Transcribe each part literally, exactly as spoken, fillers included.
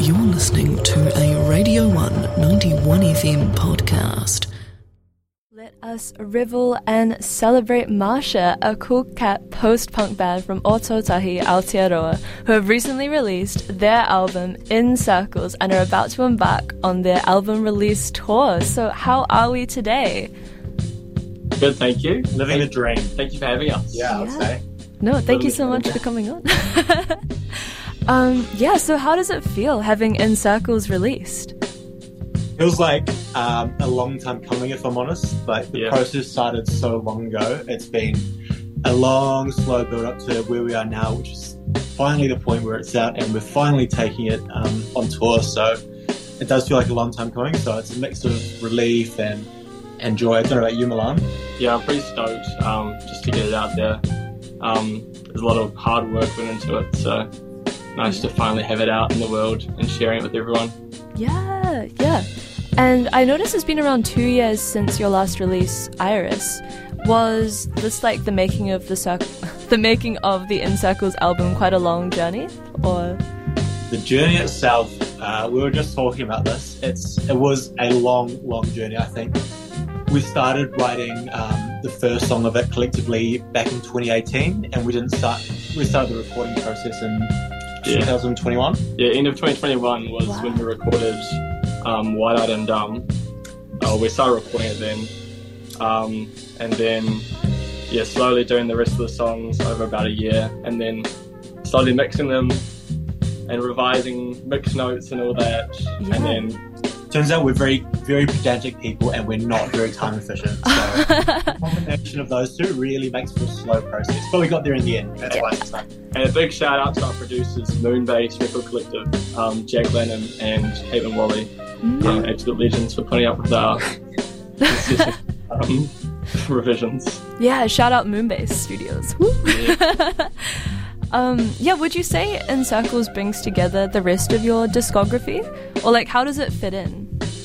You're listening to a Radio one ninety-one F M podcast. Let us revel and celebrate Marsha, a cool cat post-punk band from Ōtautahi, Aotearoa, who have recently released their album In Circles and are about to embark on their album release tour. So how are we today? Good, thank you. Living thank, the dream. Thank you for having us. Yeah, I would Yeah. say. No, thank you so much for coming on. um, yeah, so how does it feel having In Circles released? Feels like um, a long time coming, if I'm honest. Like, the Yeah. process started so long ago. It's been a long, slow build up to where we are now, which is finally the point where it's out and we're finally taking it um, on tour. So it does feel like a long time coming. So it's a mix of relief and, and joy. I don't know about you, Milan. Yeah, I'm pretty stoked um, just to get it out there. Um, there's a lot of hard work went into it, so nice to finally have it out in the world and sharing it with everyone. Yeah, yeah. And I noticed it's been around two years since your last release, Iris. Was this like the making of the Cir- the making of the In Circles album quite a long journey, or? The journey itself, uh, we were just talking about this. It's It was a long, long journey, I think. We started writing um, the first song of it collectively back in twenty eighteen, and we didn't start. We started the recording process in Yeah. twenty twenty-one. Yeah, end of twenty twenty-one was Wow. when we recorded um, Wide Eyed and Dumb. Uh, we started recording it then. Um, and then, yeah, slowly doing the rest of the songs over about a year, and then slowly mixing them and revising mix notes and all that. Yeah. And then Turns out we're very, very pedantic people, and we're not very time efficient. So the combination of those two really makes for a slow process. But we got there in the end. That's why it's fun. And a big shout out to our producers, Moonbase Record Collective, um, Jack Lennon and Haven Wally, Mm. um, absolute legends for putting up with our incessant, um, revisions. Yeah, shout out Moonbase Studios. Woo. um, yeah, would you say In Circles brings together the rest of your discography? Or like, how does it fit in?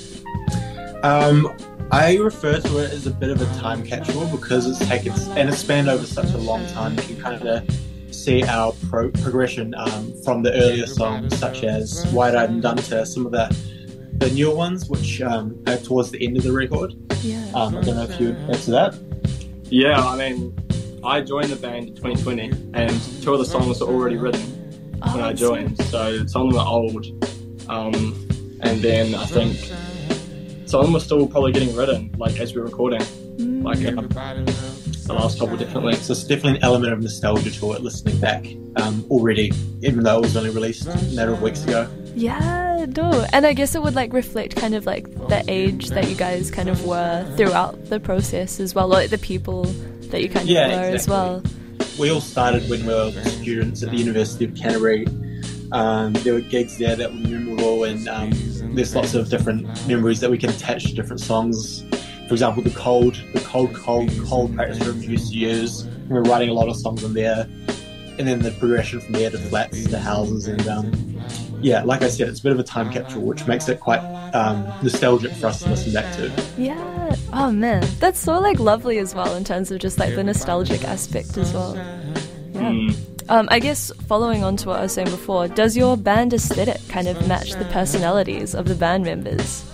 Um, I refer to it as a bit of a time capsule because it's taken and it's spanned over such a long time. You can kind of see our pro- progression um, from the earlier songs, such as Wide Eyed and Dumb, to some of the the newer ones, which um, are towards the end of the record. Yeah. Um, I don't know if you would add to that. Yeah, I mean, I joined the band in twenty twenty, and two of the songs were already written Oh, when I that's joined, so some of them are old. Um, and then I think some of them were still probably getting written, like as we were recording, Mm. like um, the last couple definitely. So it's definitely an element of nostalgia to it, listening back um, already, even though it was only released a matter of weeks ago. Yeah, no. And I guess it would like reflect kind of like the age that you guys kind of were throughout the process as well, like the people that you kind Yeah, of were as exactly. well. We all started when we were students at the University of Canterbury. Um, there were gigs there that were memorable, and um, there's lots of different memories that we can attach to different songs. For example, the cold, the cold, cold, cold practice room we used to use. We were writing a lot of songs on there, and then the progression from there to flats to houses, and um, yeah, like I said, it's a bit of a time capsule, which makes it quite um, nostalgic for us to listen back to. Yeah. Oh man, that's so like lovely as well in terms of just like the nostalgic aspect as well. Yeah. Mm. Um, I guess following on to what I was saying before, does your band aesthetic kind of match the personalities of the band members?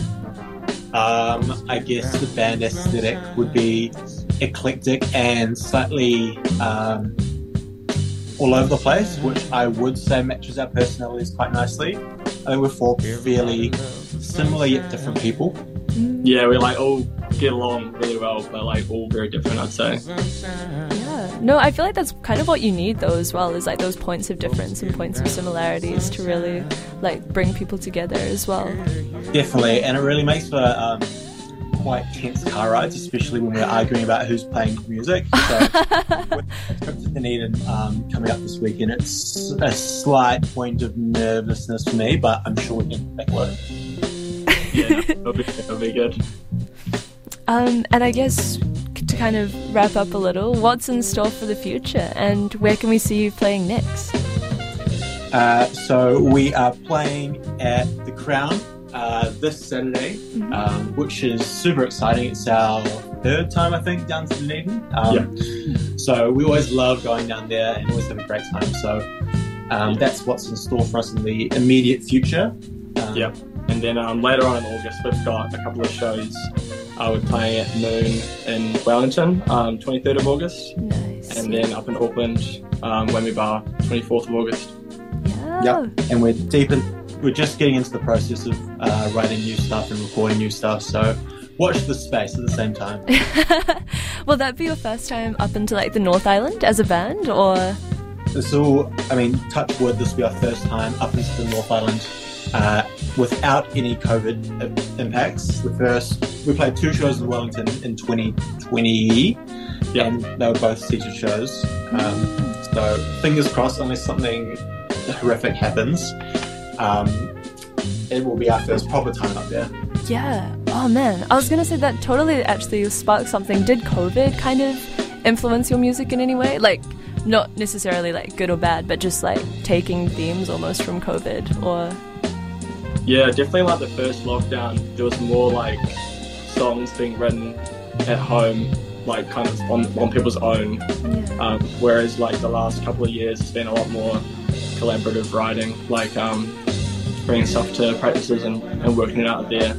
Um, I guess the band aesthetic would be eclectic and slightly um, all over the place, which I would say matches our personalities quite nicely. I think we're four fairly similar yet different people. Yeah, we like all get along really well, but like all very different, I'd say. Yeah. No, I feel like that's kind of what you need though as well, is like those points of difference and points of similarities to really like bring people together as well. Definitely, and it really makes for um, quite tense car rides, especially when we're arguing about who's playing music. So, with the trip to Dunedin um, coming up this weekend, it's a slight point of nervousness for me, but I'm sure we can make it work. Yeah, it'll be, it'll be good. Um, and I guess to kind of wrap up a little, what's in store for the future and where can we see you playing next? Uh, so we are playing at the Crown uh, this Saturday, Mm-hmm. um, which is super exciting. It's our third time, I think, down to Dunedin. Um, So we always love going down there and always have a great time. So Um, that's what's in store for us in the immediate future. Um, Yep. And then um, later on in August, we've got a couple of shows. Uh, we're playing at Moon in Wellington, um, twenty-third of August. Nice. And then up in Auckland, um, Wemmy Bar, twenty-fourth of August. Yeah. Yep. And we're deep in, we're just getting into the process of uh, writing new stuff and recording new stuff. So watch the space at the same time. Will that be your first time up into like the North Island as a band, or? This will, I mean, touch wood, this will be our first time up into the North Island uh, without any COVID i- impacts. The first, we played two shows in Wellington in twenty twenty, Yep. and they were both seated shows. Um, so fingers crossed, unless something horrific happens, um, it will be our first proper time up there. Yeah. Oh man, I was gonna say that totally actually sparked something. Did COVID kind of influence your music in any way? Like, not necessarily like good or bad, but just like taking themes almost from COVID, or? Yeah, definitely like the first lockdown, there was more like songs being written at home, like kind of on, on people's own. Yeah. Um, whereas like the last couple of years, it's been a lot more collaborative writing, like um, bringing stuff to practices and, and working it out there.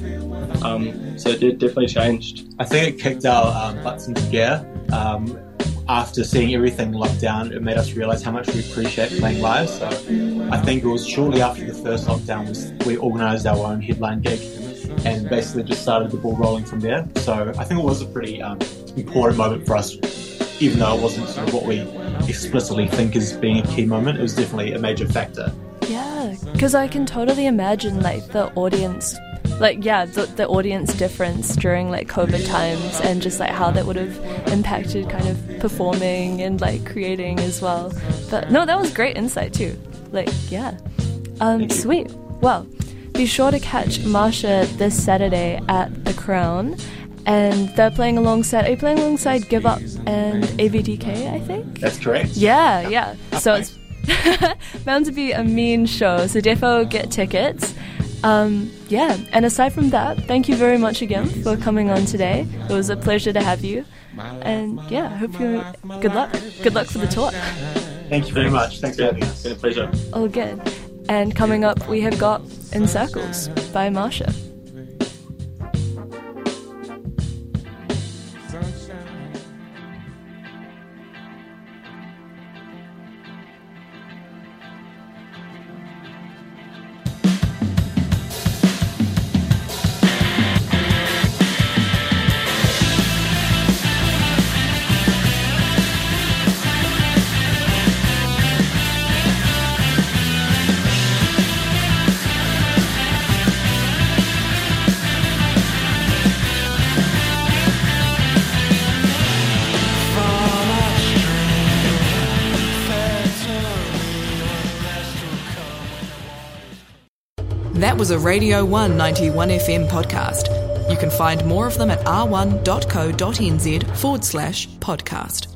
Um, so it did definitely changed. I think it kicked our um, butts into gear. Um, after seeing everything locked down, it made us realise how much we appreciate playing live. So I think it was shortly after the first lockdown we organised our own headline gig and basically just started the ball rolling from there. So I think it was a pretty um, important moment for us, even though it wasn't sort of what we explicitly think is being a key moment. It was definitely a major factor. Yeah, because I can totally imagine like the audience, like yeah, the, the audience difference during like COVID times, and just like how that would have impacted kind of performing and like creating as well. But no, that was great insight too. Like yeah, um, Thank you. sweet. Well, be sure to catch Marsha this Saturday at the Crown, and they're playing alongside. Are you playing alongside Give Up and A V D K? I think. That's correct. Yeah, yeah. So it's bound to be a mean show, so defo get tickets. Um, yeah, and aside from that, thank you very much again for coming on today. It was a pleasure to have you. And yeah, I hope you good luck. Good luck for the tour. Thank you very much. Thanks for having It's us. been a pleasure. All good. And coming up, we have got In Circles by Marsha. That was a Radio one ninety-one F M podcast. You can find more of them at r one dot co dot n z forward slash podcast.